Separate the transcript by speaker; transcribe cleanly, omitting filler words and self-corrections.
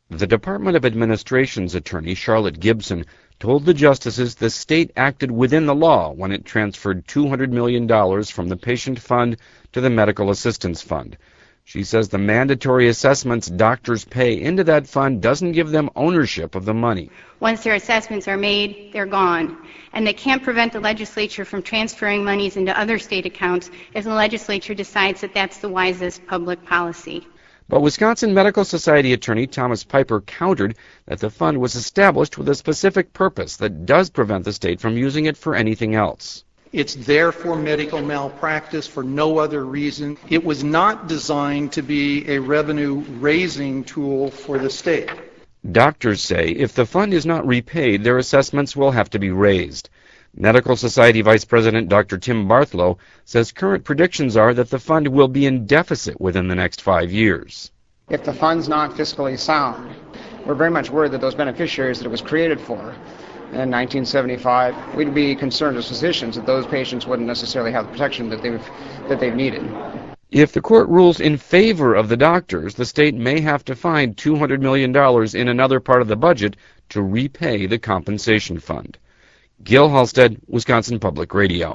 Speaker 1: The Department of Administration's attorney, Charlotte Gibson, told the justices the state acted within the law when it transferred $200 million from the patient fund to the medical assistance fund. She says the mandatory assessments doctors pay into that fund doesn't give them ownership of the money.
Speaker 2: Once their assessments are made, they're gone. And they can't prevent the legislature from transferring monies into other state accounts if the legislature decides that that's the wisest public policy.
Speaker 1: But Wisconsin Medical Society attorney Thomas Piper countered that the fund was established with a specific purpose that does prevent the state from using it for anything else.
Speaker 3: It's there for medical malpractice for no other reason. It was not designed to be a revenue-raising tool for the state.
Speaker 1: Doctors say if the fund is not repaid, their assessments will have to be raised. Medical Society Vice President Dr. Tim Barthlow says current predictions are that the fund will be in deficit within the next 5 years.
Speaker 4: If the fund's not fiscally sound, we're very much worried that those beneficiaries that it was created for in 1975, we'd be concerned as physicians that those patients wouldn't necessarily have the protection that they've needed.
Speaker 1: If the court rules in favor of the doctors, the state may have to find $200 million in another part of the budget to repay the compensation fund. Gil Halstead, Wisconsin Public Radio.